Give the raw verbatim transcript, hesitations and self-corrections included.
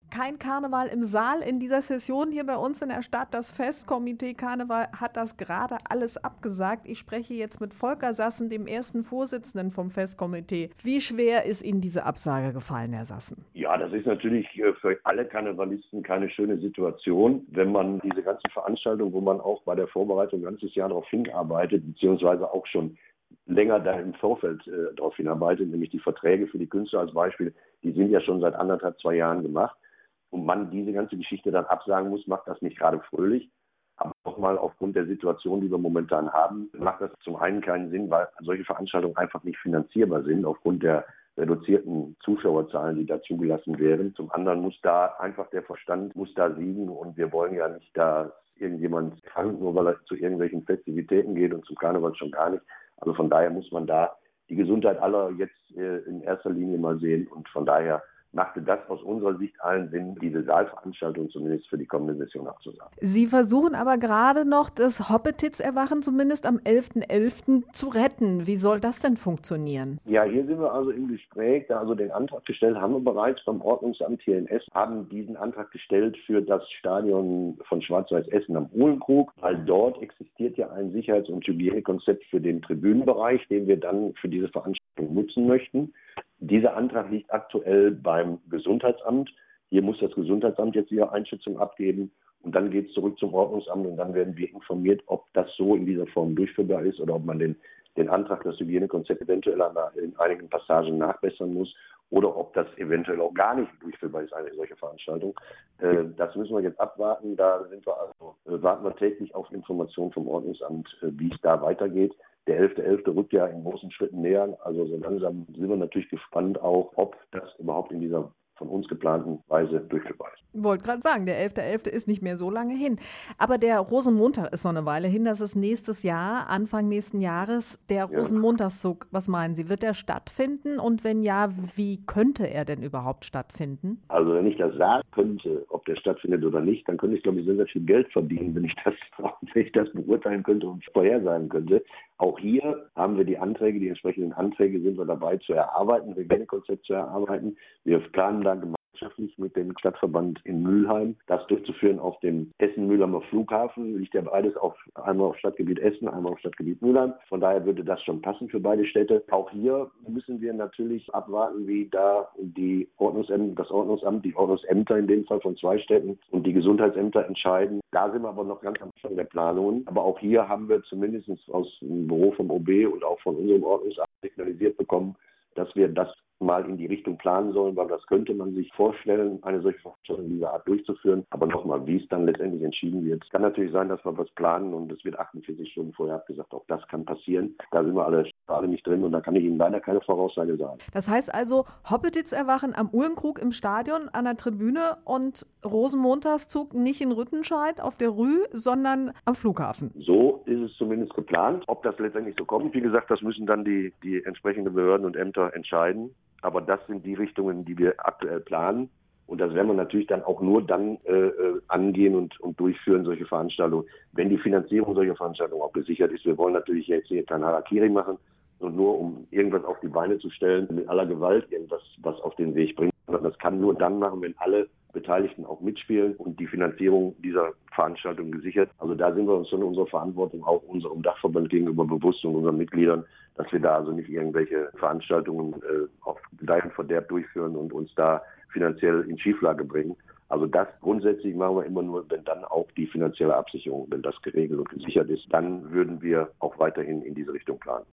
Kein Karneval im Saal in dieser Session hier bei uns in der Stadt. Das Festkomitee Karneval hat das gerade alles abgesagt. Ich spreche jetzt mit Volker Sassen, dem ersten Vorsitzenden vom Festkomitee. Wie schwer ist Ihnen diese Absage gefallen, Herr Sassen? Ja, das ist natürlich für alle Karnevalisten keine schöne Situation, wenn man diese ganzen Veranstaltungen, wo man auch bei der Vorbereitung ein ganzes Jahr darauf hinarbeitet, beziehungsweise auch schon länger da im Vorfeld äh, darauf hinarbeitet, nämlich die Verträge für die Künstler als Beispiel, die sind ja schon seit anderthalb, zwei Jahren gemacht. Und man diese ganze Geschichte dann absagen muss, macht das nicht gerade fröhlich. Aber nochmal aufgrund der Situation, die wir momentan haben, macht das zum einen keinen Sinn, weil solche Veranstaltungen einfach nicht finanzierbar sind, aufgrund der reduzierten Zuschauerzahlen, die da zugelassen wären. Zum anderen muss da einfach der Verstand muss da siegen und wir wollen ja nicht, dass irgendjemand krank, nur weil er zu irgendwelchen Festivitäten geht und zum Karneval schon gar nicht. Also von daher muss man da die Gesundheit aller jetzt äh, in erster Linie mal sehen und von daher machte das aus unserer Sicht allen Sinn, diese Saalveranstaltung zumindest für die kommende Session abzusagen. Sie versuchen aber gerade noch, das Hoppetitz-Erwachen zumindest am elften elften zu retten. Wie soll das denn funktionieren? Ja, hier sind wir also im Gespräch, da also den Antrag gestellt haben wir bereits beim Ordnungsamt hier in Essen, haben diesen Antrag gestellt für das Stadion von Schwarz-Weiß Essen am Uhlenkrug, weil dort existiert ja ein Sicherheits- und Hygienekonzept für den Tribünenbereich, den wir dann für diese Veranstaltung nutzen möchten. Dieser Antrag liegt aktuell beim Gesundheitsamt. Hier muss das Gesundheitsamt jetzt ihre Einschätzung abgeben und dann geht es zurück zum Ordnungsamt und dann werden wir informiert, ob das so in dieser Form durchführbar ist oder ob man den, den Antrag, das Hygienekonzept eventuell in einigen Passagen nachbessern muss oder ob das eventuell auch gar nicht durchführbar ist, eine solche Veranstaltung. Äh, das müssen wir jetzt abwarten. Da sind wir also, äh, warten wir täglich auf Informationen vom Ordnungsamt, äh, wie es da weitergeht. Der elfte elfte rückt ja in großen Schritten näher. Also so langsam sind wir natürlich gespannt auch, ob das überhaupt in dieser von uns geplanten Weise durchführbar ist. Ich wollte gerade sagen, der elfte elfte ist nicht mehr so lange hin. Aber der Rosenmontag ist noch eine Weile hin. Das ist nächstes Jahr, Anfang nächsten Jahres. Der Ja. Rosenmontagszug, was meinen Sie, wird der stattfinden? Und wenn ja, wie könnte er denn überhaupt stattfinden? Also wenn ich das sagen könnte, ob der stattfindet oder nicht, dann könnte ich, glaube ich, sehr, sehr viel Geld verdienen, wenn ich das, wenn ich das beurteilen könnte und vorhersagen könnte. Auch hier haben wir die Anträge, die entsprechenden Anträge sind wir dabei zu erarbeiten, ein Hygienekonzept zu erarbeiten. Wir planen da gemeinschaftlich mit dem Stadtverband in Mülheim, das durchzuführen auf dem Essen-Mülheimer Flughafen. Liegt ja beides auf, einmal auf Stadtgebiet Essen, einmal auf Stadtgebiet Mülheim. Von daher würde das schon passen für beide Städte. Auch hier müssen wir natürlich abwarten, wie da die Ordnungsämter, das Ordnungsamt, die Ordnungsämter in dem Fall von zwei Städten und die Gesundheitsämter entscheiden. Da sind wir aber noch ganz am Anfang der Planungen. Aber auch hier haben wir zumindest aus dem Büro vom O B und auch von unserem Ordnungsamt signalisiert bekommen, dass wir das mal in die Richtung planen sollen, weil das könnte man sich vorstellen, eine solche Veranstaltung dieser Art durchzuführen. Aber nochmal, wie es dann letztendlich entschieden wird. Es kann natürlich sein, dass wir was planen und es wird achtundvierzig Stunden vorher abgesagt. Auch das kann passieren. Da sind wir alle, alle nicht drin und da kann ich Ihnen leider keine Voraussage sagen. Das heißt also, Hoppetitz-Erwachen am Uhlenkrug im Stadion an der Tribüne und Rosenmontagszug nicht in Rüttenscheid auf der Rü, sondern am Flughafen. So ist es zumindest geplant. Ob das letztendlich so kommt, wie gesagt, das müssen dann die, die entsprechenden Behörden und Ämter entscheiden. Aber das sind die Richtungen, die wir aktuell planen. Und das werden wir natürlich dann auch nur dann äh, angehen und, und durchführen, solche Veranstaltungen, wenn die Finanzierung solcher Veranstaltungen auch gesichert ist. Wir wollen natürlich jetzt hier kein Harakiri machen und nur um irgendwas auf die Beine zu stellen, mit aller Gewalt irgendwas was auf den Weg bringen. Das kann nur dann machen, wenn alle Beteiligten auch mitspielen und die Finanzierung dieser Veranstaltung gesichert. Also da sind wir uns schon unserer Verantwortung, auch unserem Dachverband gegenüber bewusst und unseren Mitgliedern, dass wir da also nicht irgendwelche Veranstaltungen äh, auf Gedeih und Verderb durchführen und uns da finanziell in Schieflage bringen. Also das grundsätzlich machen wir immer nur, wenn dann auch die finanzielle Absicherung, wenn das geregelt und gesichert ist, dann würden wir auch weiterhin in diese Richtung planen.